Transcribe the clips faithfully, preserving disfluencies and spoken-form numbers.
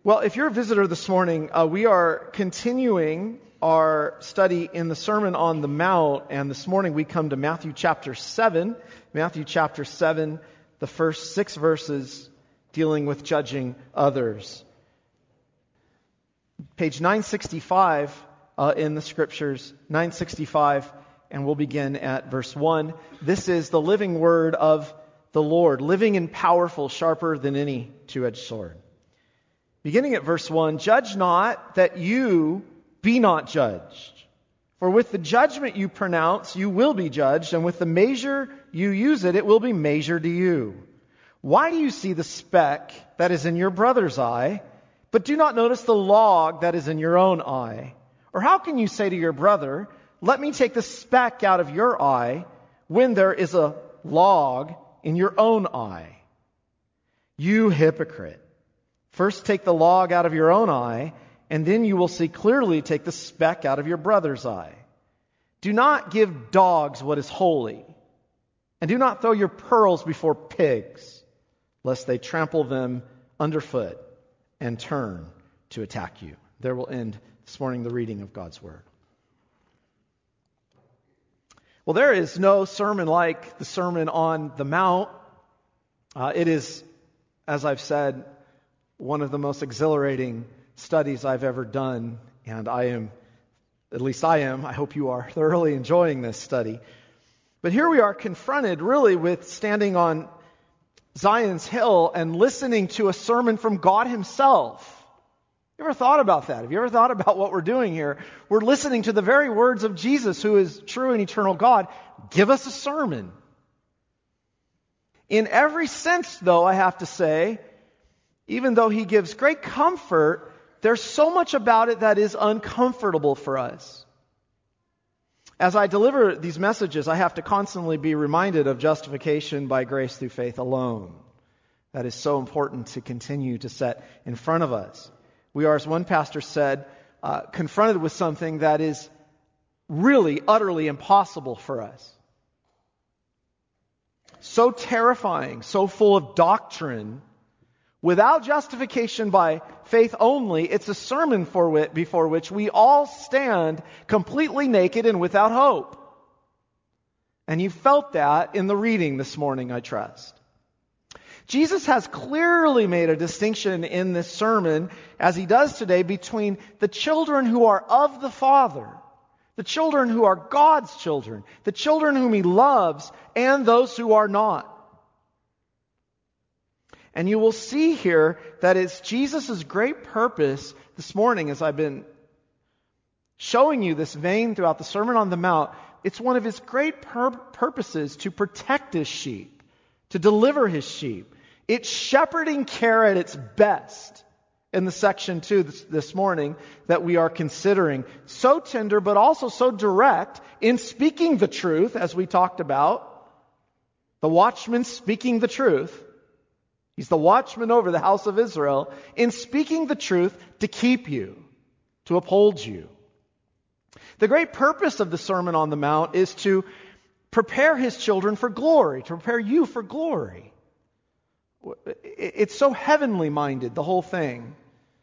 Well, if you're a visitor this morning, uh, we are continuing our study in the Sermon on the Mount, and this morning we come to Matthew chapter seven. Matthew chapter seven, the first six verses dealing with judging others. Page nine sixty-five uh, in the Scriptures, nine sixty-five, and we'll begin at verse one. This is the living word of the Lord, living and powerful, sharper than any two-edged sword. Beginning at verse one, judge not that you be not judged. For with the judgment you pronounce, you will be judged, and with the measure you use it, it will be measured to you. Why do you see the speck that is in your brother's eye, but do not notice the log that is in your own eye? Or how can you say to your brother, let me take the speck out of your eye, when there is a log in your own eye? You hypocrite! First take the log out of your own eye, and then you will see clearly take the speck out of your brother's eye. Do not give dogs what is holy, and do not throw your pearls before pigs, lest they trample them underfoot and turn to attack you. There will end this morning the reading of God's Word. Well, there is no sermon like the Sermon on the Mount. Uh, it is, as I've said, one of the most exhilarating studies I've ever done, and I am, at least I am, I hope you are thoroughly enjoying this study. But here we are confronted really with standing on Zion's Hill and listening to a sermon from God Himself. You ever thought about that? Have you ever thought about what we're doing here? We're listening to the very words of Jesus, who is true and eternal God. Give us a sermon. In every sense, though, I have to say, even though He gives great comfort, there's so much about it that is uncomfortable for us. As I deliver these messages, I have to constantly be reminded of justification by grace through faith alone. That is so important to continue to set in front of us. We are, as one pastor said, uh, confronted with something that is really, utterly impossible for us. So terrifying, so full of doctrine. Without justification by faith only, it's a sermon for wit before which we all stand completely naked and without hope. And you felt that in the reading this morning, I trust. Jesus has clearly made a distinction in this sermon, as He does today, between the children who are of the Father, the children who are God's children, the children whom He loves, and those who are not. And you will see here that it's Jesus' great purpose this morning, as I've been showing you this vein throughout the Sermon on the Mount. It's one of His great pur- purposes to protect His sheep, to deliver His sheep. It's shepherding care at its best in the section two this, this morning that we are considering. So tender, but also so direct in speaking the truth, as we talked about. The watchman speaking the truth. He's the watchman over the house of Israel in speaking the truth to keep you, to uphold you. The great purpose of the Sermon on the Mount is to prepare His children for glory, to prepare you for glory. It's so heavenly minded, the whole thing.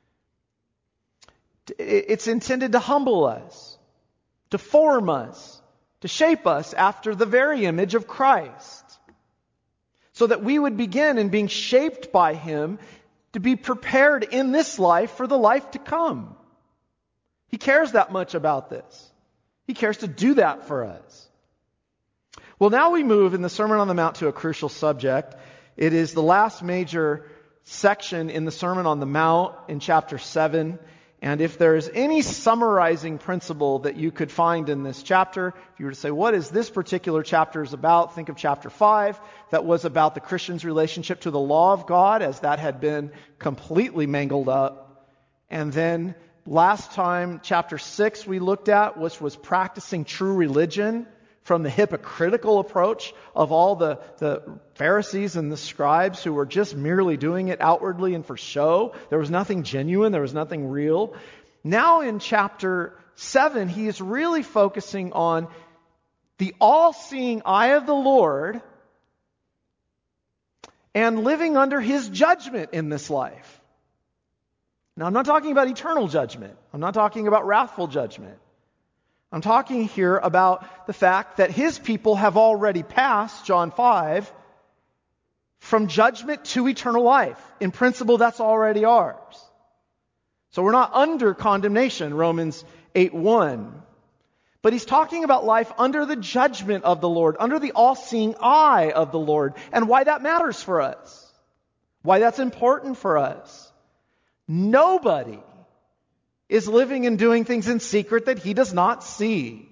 It's intended to humble us, to form us, to shape us after the very image of Christ. So that we would begin in being shaped by Him to be prepared in this life for the life to come. He cares that much about this. He cares to do that for us. Well, now we move in the Sermon on the Mount to a crucial subject. It is the last major section in the Sermon on the Mount in chapter seven. And if there is any summarizing principle that you could find in this chapter, if you were to say, what is this particular chapter is about? Think of chapter five. That was about the Christian's relationship to the law of God, as that had been completely mangled up. And then last time, chapter six we looked at, which was practicing true religion from the hypocritical approach of all the, the Pharisees and the scribes who were just merely doing it outwardly and for show. There was nothing genuine. There was nothing real. Now in chapter seven, he is really focusing on the all-seeing eye of the Lord and living under His judgment in this life. Now, I'm not talking about eternal judgment. I'm not talking about wrathful judgment. I'm talking here about the fact that his people have already passed, John five, from judgment to eternal life. In principle, that's already ours. So we're not under condemnation, Romans eight one. But he's talking about life under the judgment of the Lord, under the all-seeing eye of the Lord, and why that matters for us, why that's important for us. Nobody is living and doing things in secret that he does not see.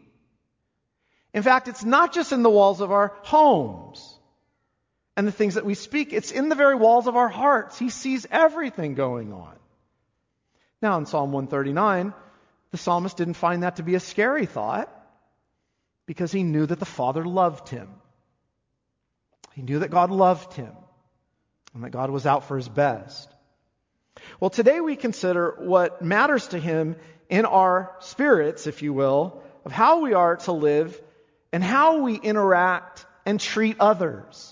In fact, it's not just in the walls of our homes and the things that we speak. It's in the very walls of our hearts. He sees everything going on. Now, in Psalm one thirty-nine, the psalmist didn't find that to be a scary thought because he knew that the Father loved him. He knew that God loved him and that God was out for his best. Well, today we consider what matters to him in our spirits, if you will, of how we are to live and how we interact and treat others.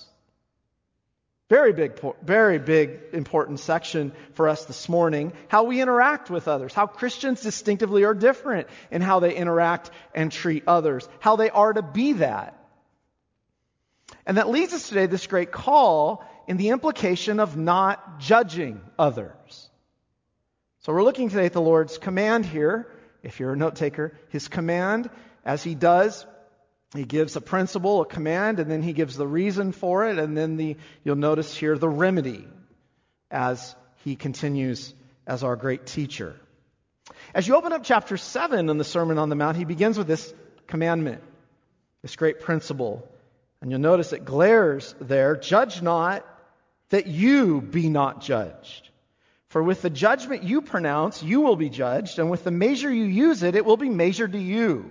Very big, very big, important section for us this morning. How we interact with others. How Christians distinctively are different in how they interact and treat others. How they are to be that. And that leads us today to this great call in the implication of not judging others. So we're looking today at the Lord's command here. If you're a note taker, his command, as he does, he gives a principle, a command, and then he gives the reason for it, and then the you'll notice here the remedy as he continues as our great teacher. As you open up chapter seven in the Sermon on the Mount, he begins with this commandment, this great principle. And you'll notice it glares there, judge not that you be not judged. For with the judgment you pronounce, you will be judged, and with the measure you use it, it will be measured to you.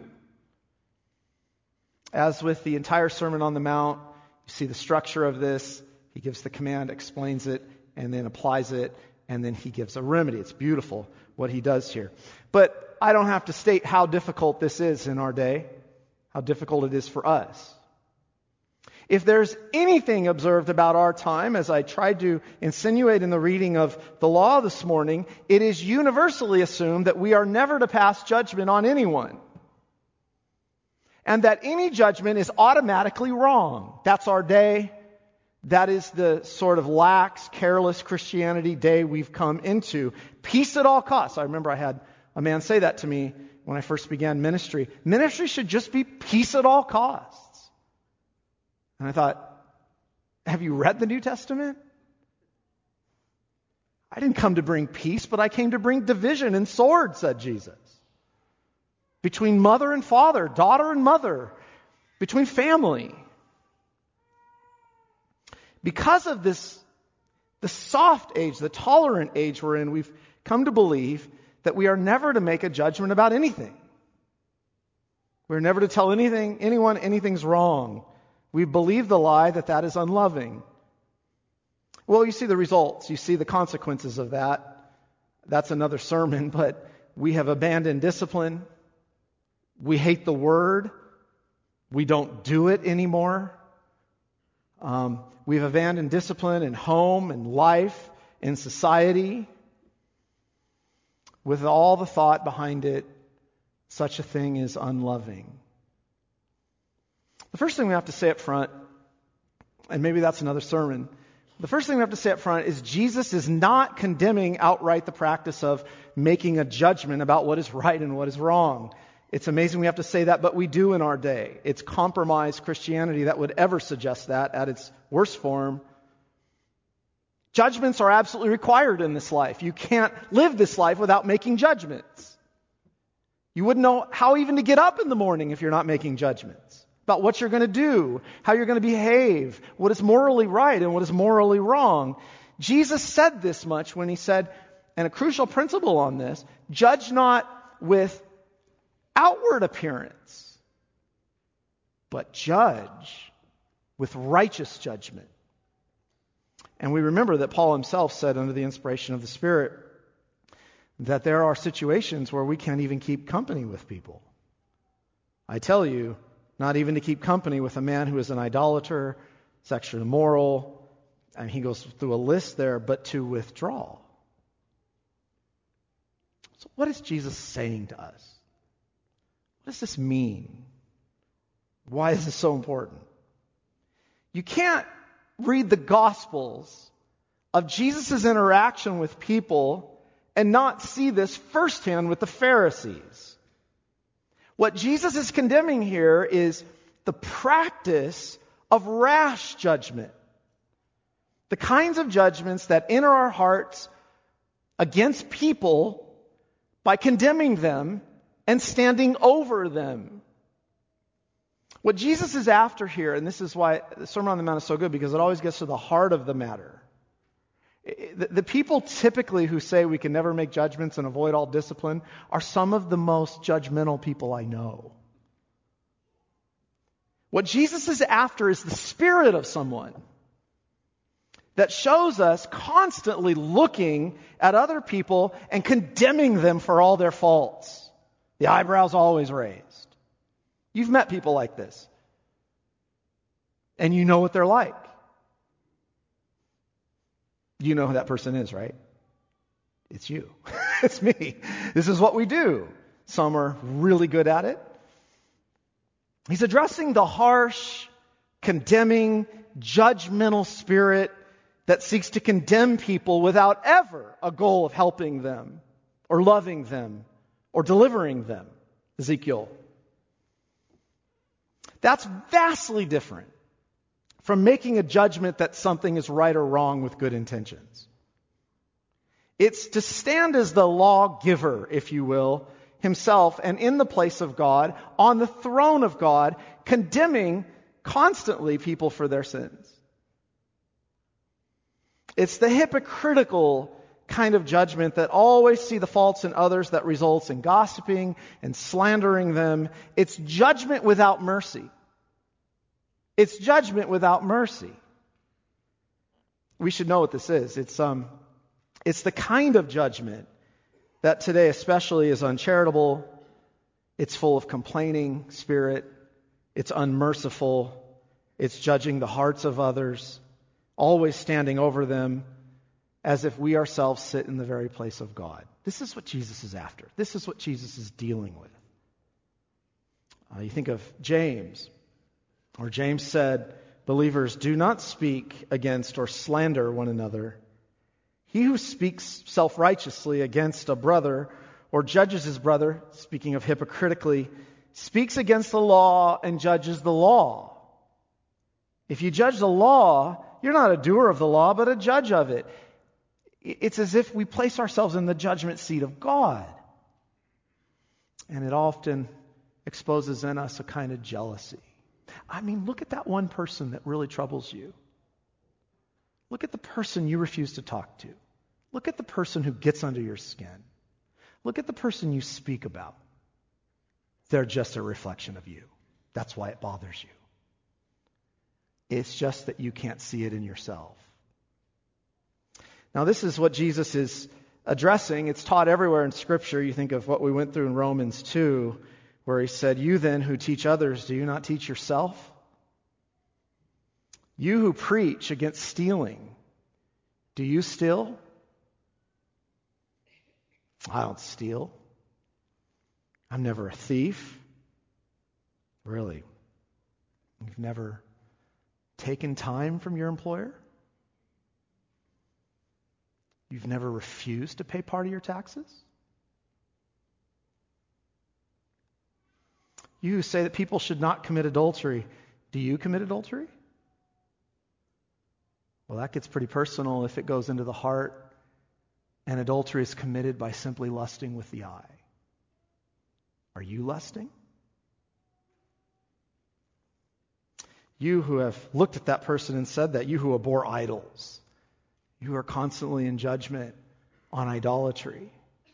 As with the entire Sermon on the Mount, you see the structure of this. He gives the command, explains it, and then applies it, and then he gives a remedy. It's beautiful what he does here. But I don't have to state how difficult this is in our day, how difficult it is for us. If there's anything observed about our time, as I tried to insinuate in the reading of the law this morning, it is universally assumed that we are never to pass judgment on anyone. And that any judgment is automatically wrong. That's our day. That is the sort of lax, careless Christianity day we've come into. Peace at all costs. I remember I had a man say that to me when I first began ministry. Ministry should just be peace at all costs. And I thought, have you read the New Testament? I didn't come to bring peace, but I came to bring division and sword, said Jesus. Between mother and father, daughter and mother, between family. Because of this, the soft age, the tolerant age we're in, we've come to believe that we are never to make a judgment about anything. We're never to tell anything, anyone anything's wrong. We believe the lie that that is unloving. Well, you see the results. You see the consequences of that. That's another sermon, but we have abandoned discipline. We hate the word. We don't do it anymore. Um, we've abandoned discipline in home and life, in society, with all the thought behind it, such a thing is unloving. The first thing we have to say up front, and maybe that's another sermon, the first thing we have to say up front is Jesus is not condemning outright the practice of making a judgment about what is right and what is wrong. It's amazing we have to say that, but we do in our day. It's compromised Christianity that would ever suggest that at its worst form. Judgments are absolutely required in this life. You can't live this life without making judgments. You wouldn't know how even to get up in the morning if you're not making judgments about what you're going to do, how you're going to behave, what is morally right and what is morally wrong. Jesus said this much when he said, and a crucial principle on this, judge not with outward appearance, but judge with righteous judgment. And we remember that Paul himself said under the inspiration of the Spirit that there are situations where we can't even keep company with people. I tell you, not even to keep company with a man who is an idolater, sexually immoral, and he goes through a list there, but to withdraw. So what is Jesus saying to us? What does this mean? Why is this so important? You can't read the Gospels of Jesus' interaction with people and not see this firsthand with the Pharisees. What Jesus is condemning here is the practice of rash judgment. The kinds of judgments that enter our hearts against people by condemning them and standing over them. What Jesus is after here, and this is why the Sermon on the Mount is so good, because it always gets to the heart of the matter. The, the people typically who say we can never make judgments and avoid all discipline are some of the most judgmental people I know. What Jesus is after is the spirit of someone that shows us constantly looking at other people and condemning them for all their faults. The eyebrows always raised. You've met people like this. And you know what they're like. You know who that person is, right? It's you. It's me. This is what we do. Some are really good at it. He's addressing the harsh, condemning, judgmental spirit that seeks to condemn people without ever a goal of helping them or loving them or delivering them. Ezekiel. That's vastly different from making a judgment that something is right or wrong with good intentions. It's to stand as the lawgiver, if you will, himself, and in the place of God, on the throne of God, condemning constantly people for their sins. It's the hypocritical kind of judgment that always see the faults in others that results in gossiping and slandering them. It's judgment without mercy. It's judgment without mercy. We should know what this is. It's um, it's the kind of judgment that today especially is uncharitable. It's full of complaining spirit. It's unmerciful. It's judging the hearts of others, always standing over them as if we ourselves sit in the very place of God. This is what Jesus is after. This is what Jesus is dealing with. Uh, you think of James, where James said, believers, do not speak against or slander one another. He who speaks self-righteously against a brother or judges his brother, speaking of hypocritically, speaks against the law and judges the law. If you judge the law, you're not a doer of the law, but a judge of it. It's as if we place ourselves in the judgment seat of God. And it often exposes in us a kind of jealousy. I mean, look at that one person that really troubles you. Look at the person you refuse to talk to. Look at the person who gets under your skin. Look at the person you speak about. They're just a reflection of you. That's why it bothers you. It's just that you can't see it in yourself. Now, this is what Jesus is addressing. It's taught everywhere in Scripture. You think of what we went through in Romans two, where he said, you then who teach others, do you not teach yourself? You who preach against stealing, do you steal? I don't steal. I'm never a thief. Really? You've never taken time from your employer? You've never refused to pay part of your taxes? You who say that people should not commit adultery, do you commit adultery? Well, that gets pretty personal if it goes into the heart, and adultery is committed by simply lusting with the eye. Are you lusting? You who have looked at that person and said that, you who abhor idols, you who are constantly in judgment on idolatry.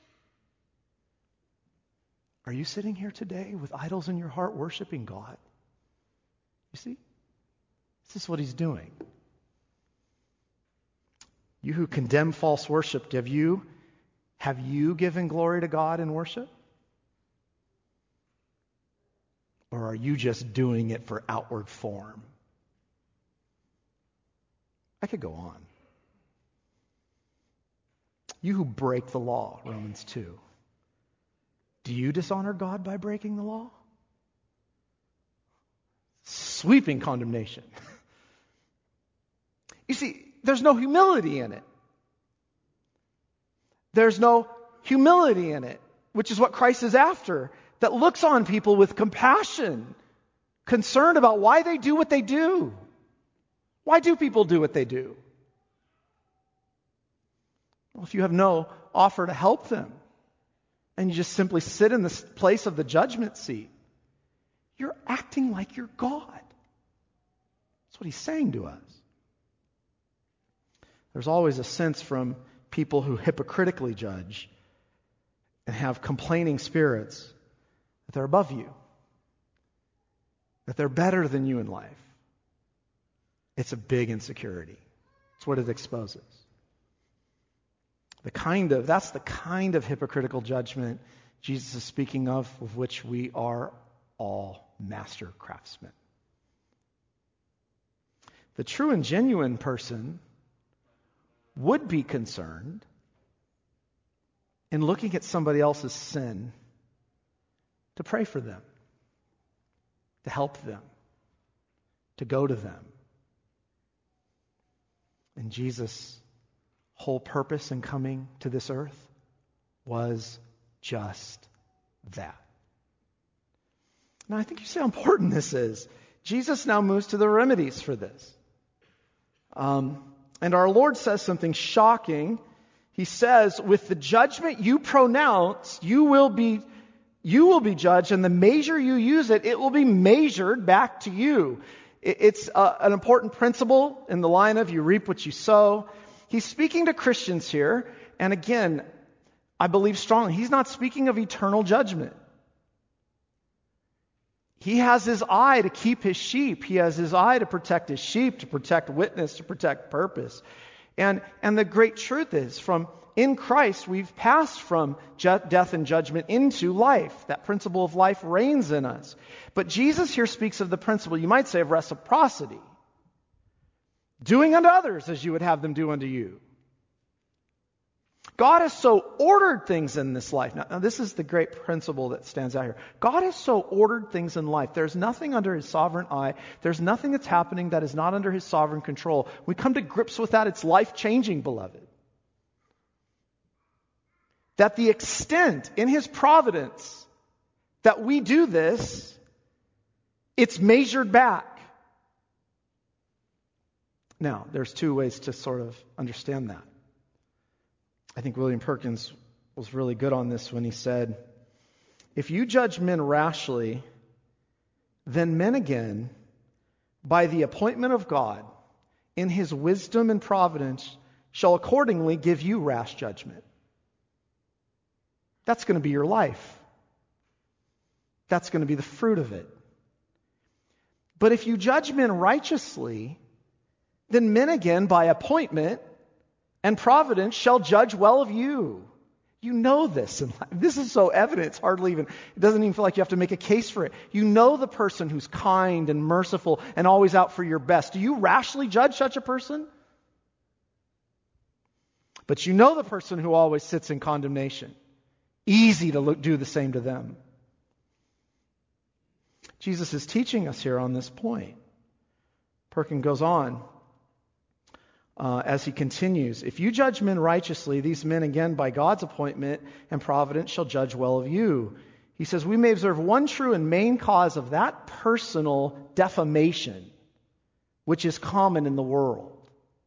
Are you sitting here today with idols in your heart worshiping God? You see? This is what he's doing. You who condemn false worship, have you, have you given glory to God in worship? Or are you just doing it for outward form? I could go on. You who break the law, Romans two. Do you dishonor God by breaking the law? Sweeping condemnation. You see, there's no humility in it. There's no humility in it, which is what Christ is after, that looks on people with compassion, concerned about why they do what they do. Why do people do what they do? Well, if you have no offer to help them, and you just simply sit in the place of the judgment seat, you're acting like you're God. That's what he's saying to us. There's always a sense from people who hypocritically judge and have complaining spirits that they're above you, that they're better than you in life. It's a big insecurity. It's what it exposes. The kind of, that's the kind of hypocritical judgment Jesus is speaking of, of which we are all master craftsmen. The true and genuine person would be concerned in looking at somebody else's sin to pray for them, to help them, to go to them. And Jesus' whole purpose in coming to this earth was just that. Now, I think you see how important this is. Jesus now moves to the remedies for this. Um, and our Lord says something shocking. He says, with the judgment you pronounce, you will be you will be judged, and the measure you use it, it will be measured back to you. It, it's uh, an important principle in the line of you reap what you sow. He's speaking to Christians here, and again, I believe strongly, he's not speaking of eternal judgment. He has his eye to keep his sheep. He has his eye to protect his sheep, to protect witness, to protect purpose. And, and the great truth is, from in Christ, we've passed from ju- death and judgment into life. That principle of life reigns in us. But Jesus here speaks of the principle, you might say, of reciprocity. Doing unto others as you would have them do unto you. God has so ordered things in this life. Now, now, this is the great principle that stands out here. God has so ordered things in life. There's nothing under his sovereign eye. There's nothing that's happening that is not under his sovereign control. We come to grips with that. It's life-changing, beloved. That the extent in his providence that we do this, it's measured back. Now, there's two ways to sort of understand that. I think William Perkins was really good on this when he said, if you judge men rashly, then men again, by the appointment of God, in his wisdom and providence, shall accordingly give you rash judgment. That's going to be your life. That's going to be the fruit of it. But if you judge men righteously, then men again, by appointment and providence, shall judge well of you. You know this in life. This is so evident, it's hardly even, it doesn't even feel like you have to make a case for it. You know the person who's kind and merciful and always out for your best. Do you rashly judge such a person? But you know the person who always sits in condemnation. Easy to look, do the same to them. Jesus is teaching us here on this point. Perkins goes on uh, as he continues. If you judge men righteously, these men again by God's appointment and providence shall judge well of you. He says, we may observe one true and main cause of that personal defamation, which is common in the world.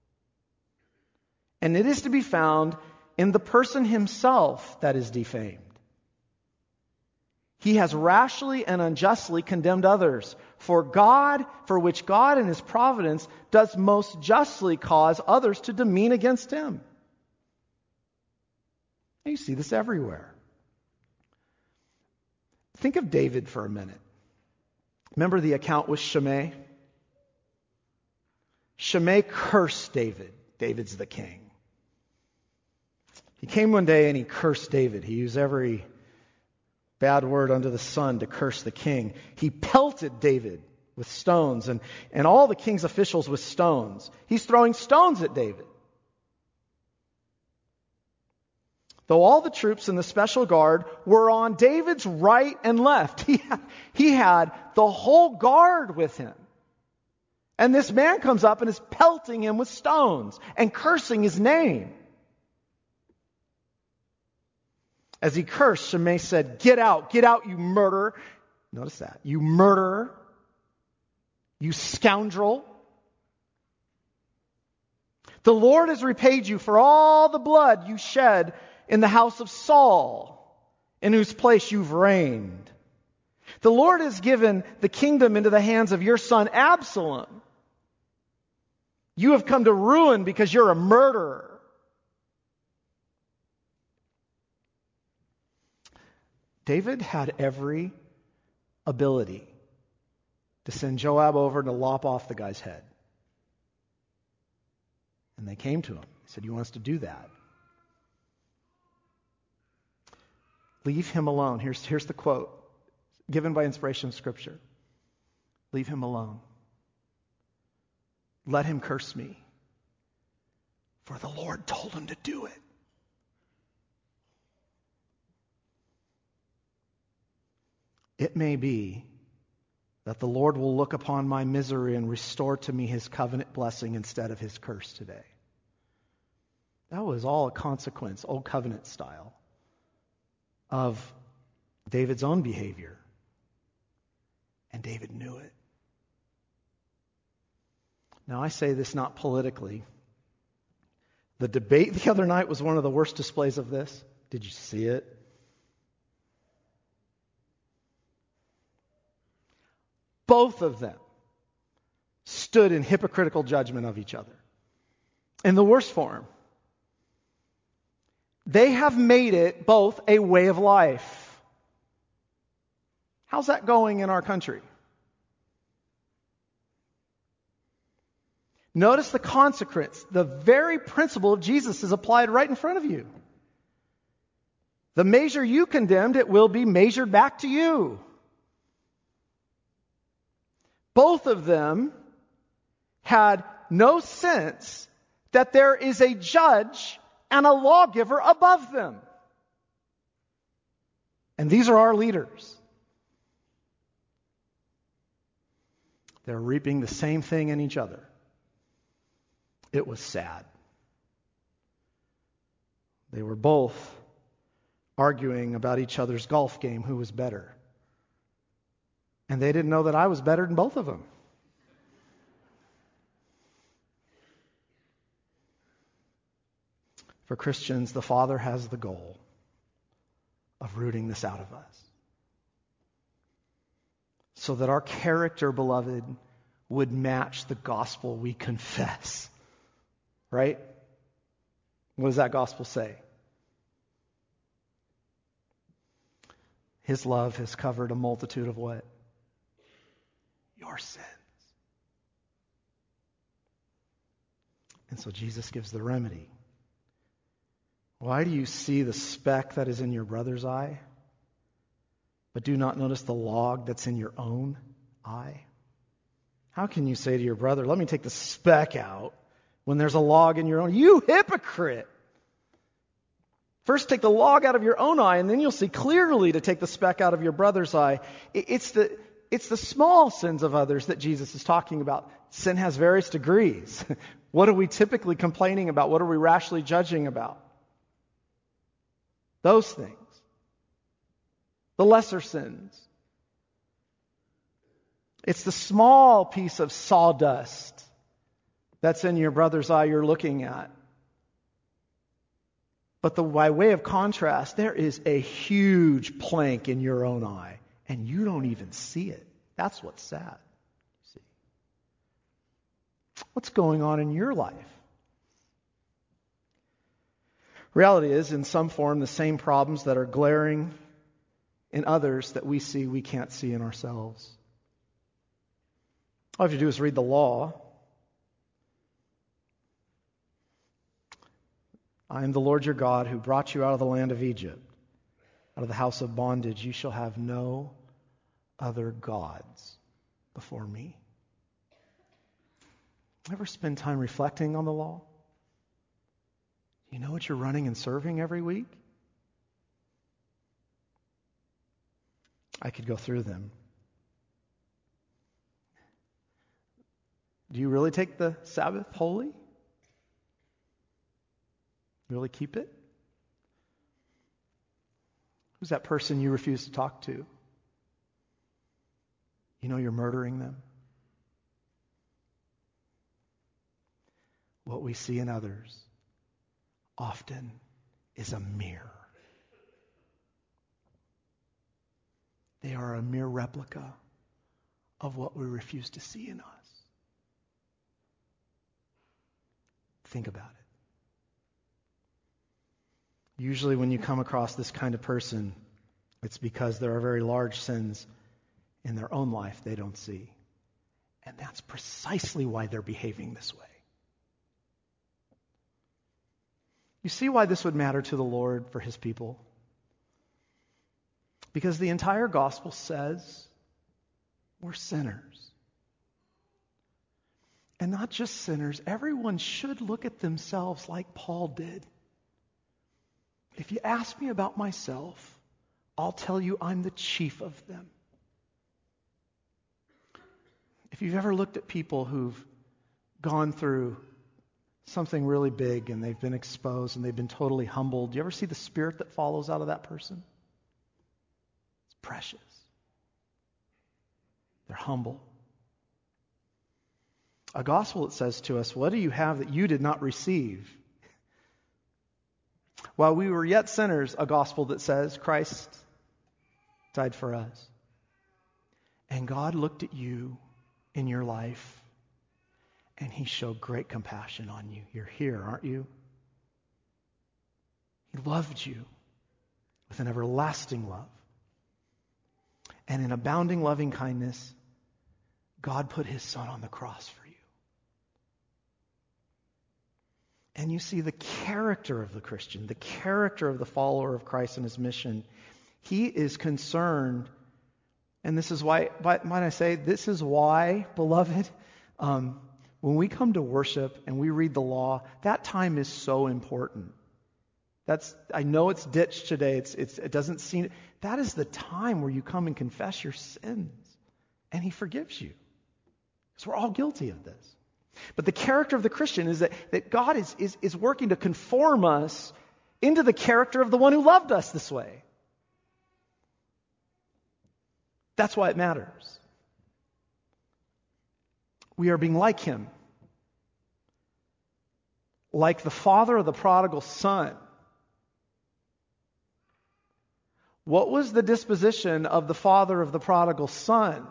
And it is to be found in the person himself that is defamed. He has rashly and unjustly condemned others, for God, for which God in his providence does most justly cause others to demean against him. And you see this everywhere. Think of David for a minute. Remember the account with Shimei? Shimei cursed David. David's the king. He came one day and he cursed David. He used every bad word under the sun to curse the king. He pelted David with stones and, and all the king's officials with stones. He's throwing stones at David. though all the troops in the special guard were on David's right and left. He had, he had the whole guard with him. And this man comes up and is pelting him with stones and cursing his name. As he cursed, Shimei said, "Get out, get out, you murderer." Notice that. "You murderer, you scoundrel. The Lord has repaid you for all the blood you shed in the house of Saul, in whose place you've reigned. The Lord has given the kingdom into the hands of your son Absalom. You have come to ruin because you're a murderer." David had every ability to send Joab over to lop off the guy's head. And they came to him. He said, "You want us to do that? Leave him alone." Here's, here's the quote given by inspiration of Scripture. "Leave him alone. Let him curse me, for the Lord told him to do it." It may be that the Lord will look upon my misery and restore to me his covenant blessing instead of his curse today. That was all a consequence, old covenant style, of David's own behavior. And David knew it. Now, I say this not politically. The debate the other night was one of the worst displays of this. Did you see it? Both of them stood in hypocritical judgment of each other. In the worst form. They have made it both a way of life. How's that going in our country? Notice the consequence. The very principle of Jesus is applied right in front of you. The measure you condemned, it will be measured back to you. Both of them had no sense that there is a judge and a lawgiver above them. And these are our leaders. They're reaping the same thing in each other. It was sad. They were both arguing about each other's golf game, who was better. And they didn't know that I was better than both of them. For Christians, the Father has the goal of rooting this out of us. So that our character, beloved, would match the gospel we confess. Right? What does that gospel say? His love has covered a multitude of what? Your sins. And so Jesus gives the remedy. Why do you see the speck that is in your brother's eye, but do not notice the log that's in your own eye? How can you say to your brother, "Let me take the speck out," when there's a log in your own? You hypocrite! First take the log out of your own eye, and then you'll see clearly to take the speck out of your brother's eye. It's the It's the small sins of others that Jesus is talking about. Sin has various degrees. What are we typically complaining about? What are we rashly judging about? Those things. The lesser sins. It's the small piece of sawdust that's in your brother's eye you're looking at. But the, by way of contrast, there is a huge plank in your own eye. And you don't even see it. That's what's sad. See? What's going on in your life? Reality is, in some form, the same problems that are glaring in others that we see we can't see in ourselves. All you have to do is read the law. I am the Lord your God who brought you out of the land of Egypt, out of the house of bondage. You shall have no other gods before me. Ever spend time reflecting on the law? You know what you're running and serving every week? I could go through them. Do you really take the Sabbath holy? Really keep it? Who's that person you refuse to talk to? You know you're murdering them. What we see in others often is a mirror. They are a mere replica of what we refuse to see in us. Think about it. Usually when you come across this kind of person, it's because there are very large sins in their own life they don't see. And that's precisely why they're behaving this way. You see why this would matter to the Lord for his people? Because the entire gospel says we're sinners. And not just sinners, everyone should look at themselves like Paul did. If you ask me about myself, I'll tell you I'm the chief of them. If you've ever looked at people who've gone through something really big and they've been exposed and they've been totally humbled, do you ever see the spirit that follows out of that person? It's precious. They're humble. A gospel that says to us, what do you have that you did not receive? While we were yet sinners, a gospel that says Christ died for us. And God looked at you in your life and he showed great compassion on you. You're here, aren't you? He loved you with an everlasting love. And in abounding loving kindness, God put his Son on the cross for you. And you see the character of the Christian, the character of the follower of Christ and his mission. He is concerned, and this is why, might I say, this is why, beloved, um, when we come to worship and we read the law, that time is so important. That's, I know it's ditched today. It's, it's, it doesn't seem, that is the time where you come and confess your sins, and he forgives you. Because we're all guilty of this. But the character of the Christian is that, that God is, is, is working to conform us into the character of the one who loved us this way. That's why it matters. We are being like him. Like the father of the prodigal son. What was the disposition of the father of the prodigal son?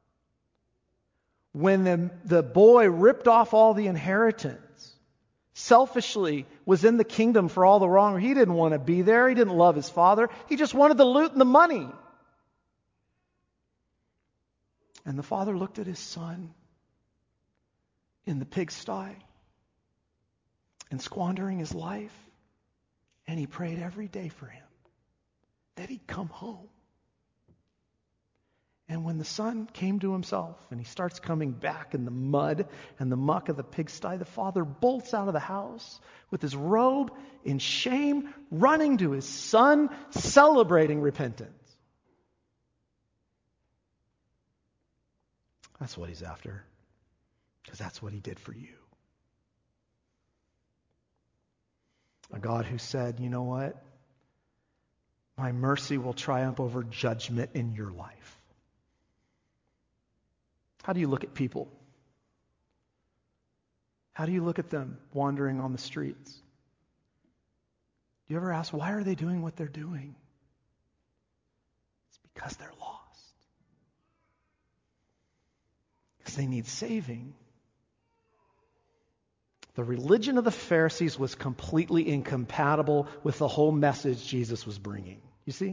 When the, the boy ripped off all the inheritance, selfishly was in the kingdom for all the wrong. He didn't want to be there. He didn't love his father. He just wanted the loot and the money. And the father looked at his son in the pigsty and squandering his life. And he prayed every day for him that he'd come home. And when the son came to himself and he starts coming back in the mud and the muck of the pigsty, the father bolts out of the house with his robe in shame, running to his son, celebrating repentance. That's what he's after, because that's what he did for you. A God who said, you know what? My mercy will triumph over judgment in your life. How do you look at people? How do you look at them wandering on the streets? Do you ever ask, why are they doing what they're doing? It's because they're lost. Because they need saving. The religion of the Pharisees was completely incompatible with the whole message Jesus was bringing. You see?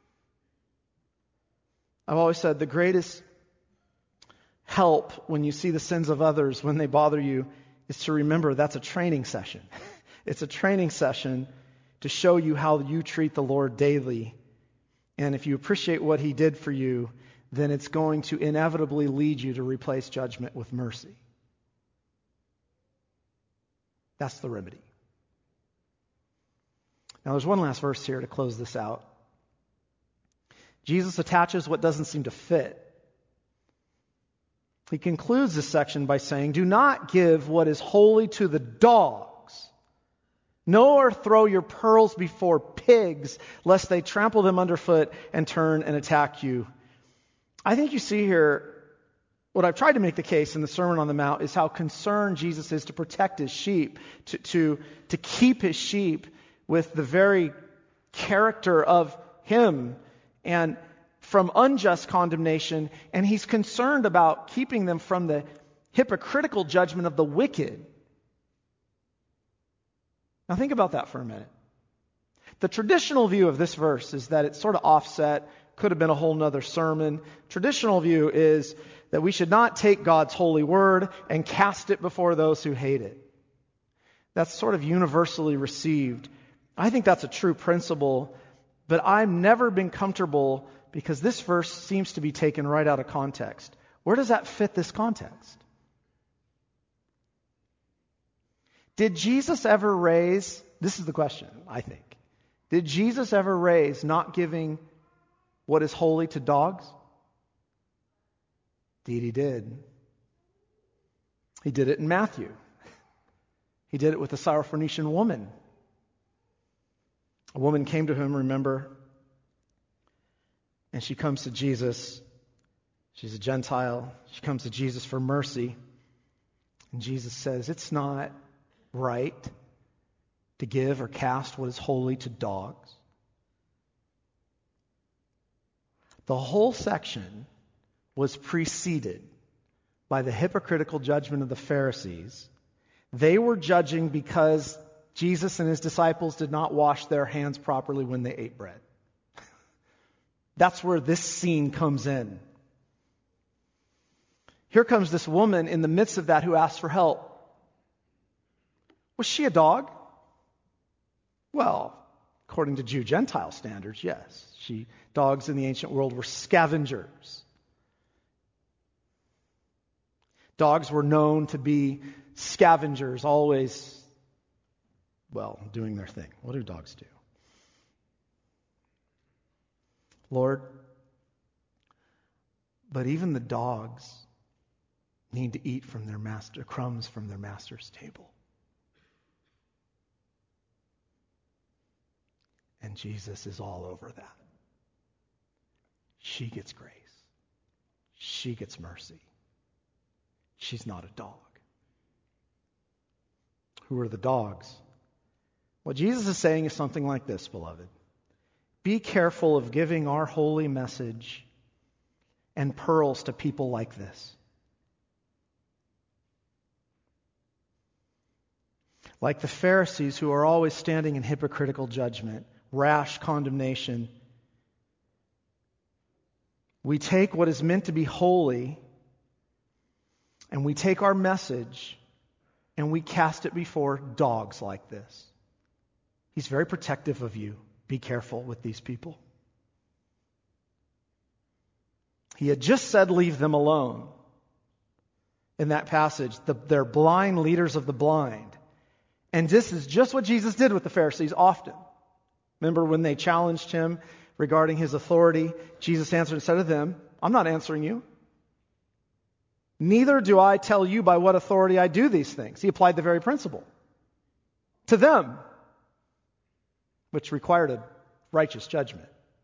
I've always said the greatest help when you see the sins of others when they bother you is to remember that's a training session. It's a training session to show you how you treat the Lord daily. And if you appreciate what he did for you, then it's going to inevitably lead you to replace judgment with mercy. That's the remedy. Now there's one last verse here to close this out. Jesus attaches what doesn't seem to fit. He concludes this section by saying, do not give what is holy to the dogs, nor throw your pearls before pigs, lest they trample them underfoot and turn and attack you. I think you see here, what I've tried to make the case in the Sermon on the Mount is how concerned Jesus is to protect his sheep, to, to, to keep his sheep with the very character of him and from unjust condemnation, and he's concerned about keeping them from the hypocritical judgment of the wicked. Now think about that for a minute. The traditional view of this verse is that it's sort of offset, could have been a whole nother sermon. Traditional view is that we should not take God's holy word and cast it before those who hate it. That's sort of universally received. I think that's a true principle, but I've never been comfortable because this verse seems to be taken right out of context. Where does that fit this context? Did Jesus ever raise, this is the question, I think. Did Jesus ever raise not giving what is holy to dogs? Indeed, he did. He did it in Matthew. He did it with the Syrophoenician woman. A woman came to him, remember, and she comes to Jesus. She's a Gentile. She comes to Jesus for mercy. And Jesus says, it's not right to give or cast what is holy to dogs. The whole section was preceded by the hypocritical judgment of the Pharisees. They were judging because Jesus and his disciples did not wash their hands properly when they ate bread. That's where this scene comes in. Here comes this woman in the midst of that who asks for help. Was she a dog? Well, according to Jew-Gentile standards, yes. She, dogs in the ancient world were scavengers. Dogs were known to be scavengers, always, well, doing their thing. What do dogs do? Lord, but even the dogs need to eat from their master, crumbs from their master's table. And Jesus is all over that. She gets grace. She gets mercy. She's not a dog. Who are the dogs? What Jesus is saying is something like this, beloved. Be careful of giving our holy message and pearls to people like this. Like the Pharisees who are always standing in hypocritical judgment, rash condemnation. We take what is meant to be holy and we take our message and we cast it before dogs like this. He's very protective of you. Be careful with these people. He had just said, leave them alone. In that passage, the, they're blind leaders of the blind. And this is just what Jesus did with the Pharisees often. Remember when they challenged him regarding his authority, Jesus answered and said to them, I'm not answering you. Neither do I tell you by what authority I do these things. He applied the very principle to them, which required a righteous judgment.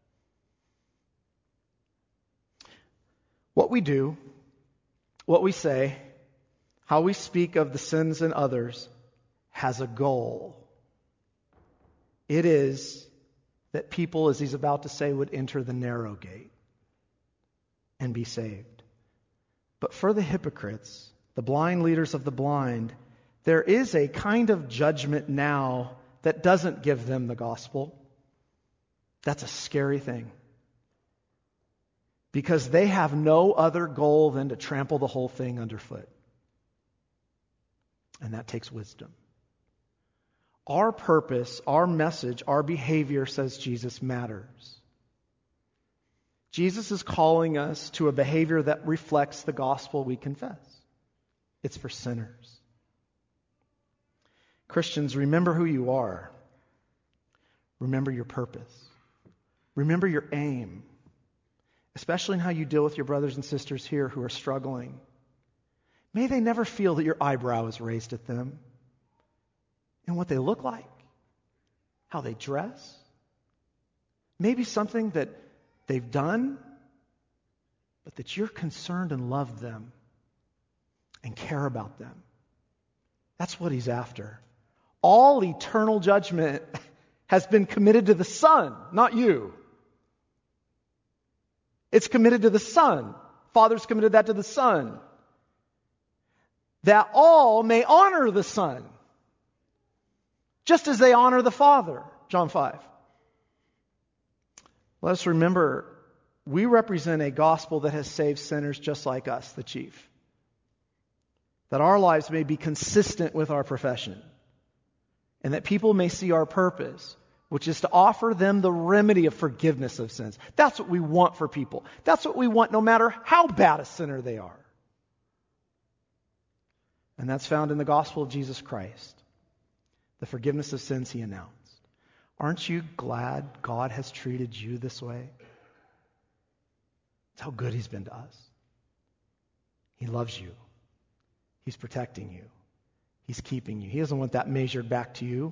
What we do, what we say, how we speak of the sins in others has a goal. It is that people, as he's about to say, would enter the narrow gate and be saved. But for the hypocrites, the blind leaders of the blind, there is a kind of judgment now that doesn't give them the gospel. That's a scary thing. Because they have no other goal than to trample the whole thing underfoot. And that takes wisdom. Our purpose, our message, our behavior, says Jesus, matters. Jesus is calling us to a behavior that reflects the gospel we confess. It's for sinners. Christians, remember who you are. Remember your purpose. Remember your aim. especially in how you deal with your brothers and sisters here who are struggling. May they never feel that your eyebrow is raised at them and what they look like, how they dress, maybe something that they've done, but that you're concerned and love them and care about them. That's what he's after. All eternal judgment has been committed to the Son, not you. It's committed to the Son. Father's committed that to the Son. That all may honor the Son, just as they honor the Father. John five. Let us remember, we represent a gospel that has saved sinners just like us, the chief. That our lives may be consistent with our profession, and that people may see our purpose, which is to offer them the remedy of forgiveness of sins. That's what we want for people. That's what we want no matter how bad a sinner they are. And that's found in the gospel of Jesus Christ, the forgiveness of sins he announced. Aren't you glad God has treated you this way? It's how good he's been to us. He loves you. He's protecting you. He's keeping you. He doesn't want that measured back to you.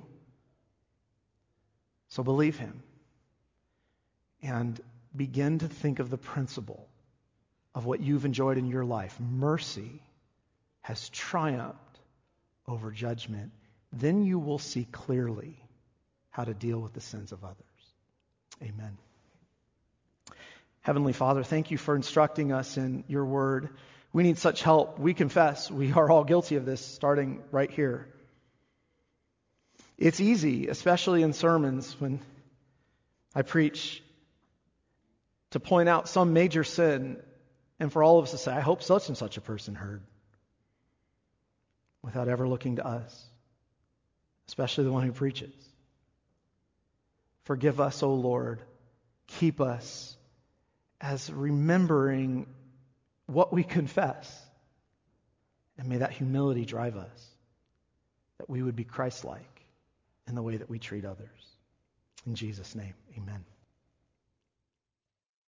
So believe him. And begin to think of the principle of what you've enjoyed in your life. Mercy has triumphed over judgment. Then you will see clearly how to deal with the sins of others. Amen. Heavenly Father, thank you for instructing us in your word. We need such help. We confess we are all guilty of this, starting right here. It's easy, especially in sermons when I preach, to point out some major sin and for all of us to say, I hope such and such a person heard, without ever looking to us, especially the one who preaches. Forgive us, O Lord. Keep us as remembering what we confess. And may that humility drive us, that we would be Christ-like in the way that we treat others. In Jesus' name, amen.